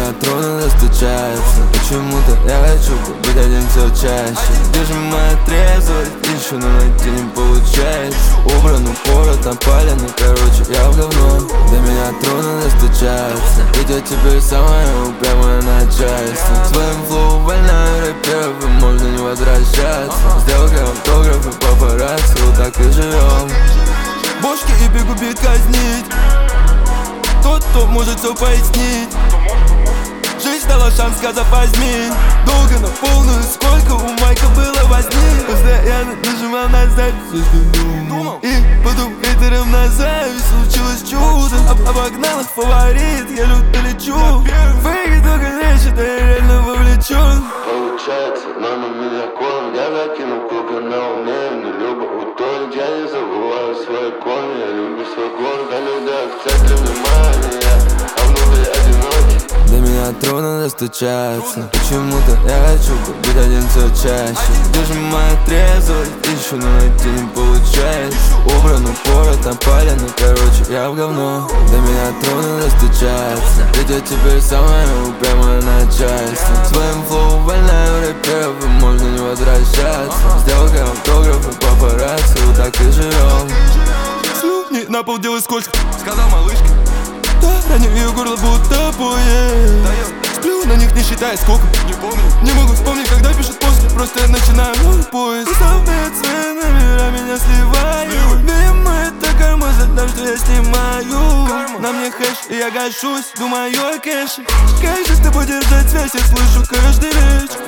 меня трудно достучаться. Почему-то я хочу быть один все чаще. Где же моя трезвость? Ищу, но найти не получается. Убран упорот, напален, ну короче я в говно. До меня трудно достучаться. Идет теперь самое упрямое начальство. Своим флоу вольная рэперов, и можно не возвращаться. Сделка, автографы, папарацци, вот так и живем. Бошки и бегу бит казнить. Тот, кто может все пояснить. Жизнь дала шанс, сказав возьми. Долго на полную, сколько у Майка было возни. Постоянно нажимал на запись, все что думал. И потом хейтерам на зависть случилось чудо. Обогнал их фаворит, я люто лечу. Фейки только лечат, а я реально вовлечен. Получается, мама меня кормит. Я закинул круга на уме, но любо утонет. Я не забываю свои корни, я люблю свой город. На людях в центре внимания, а внутри одинокий. До меня трудно достучаться. Почему-то я хочу быть один все чаще. Где же моя трезвость? Ищу, но найти не получается. Убран упорот, напален, ну короче я в говно. До меня трудно достучаться. Идет теперь самое упрямое начальство. Своим флоу вольная рэперов, и можно не возвращаться. Сделка, автографы, папарацци, вот так и живем. Слюни на пол делай скотч, сказал малышка. Да, ранил ее горло будто поезд. Сплю на них, не считая сколько. Не помню, не могу вспомнить, когда пишут после. Просто я начинаю мой поезд. Представляет свои номера, меня сливают. Видимо, это карма за то, что я снимаю. На мне хэш, и я гашусь, думаю о кэше. Как же с тобой держать связь, я слышу каждый вечер.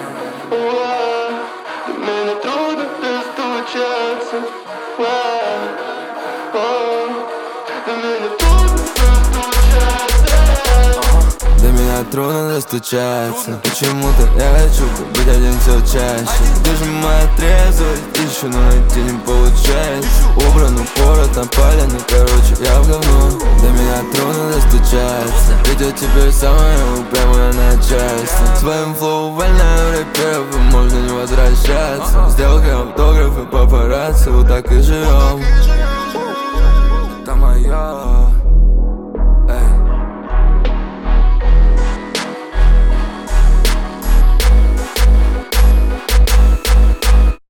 До меня трудно достучаться. До меня трудно достучаться. До меня трудно достучаться. Почему-то я хочу быть один все чаще. Где же моя трезвость? Ищу, но найти не получается. Убран упорот, напален, ну короче я в говно. До меня трудно достучаться. Идет теперь самое упрямое начальство. Своим флоу вольная рэперов, и можно не возвращаться. Сделка, автографы, папарацци, вот так и живем. Это моя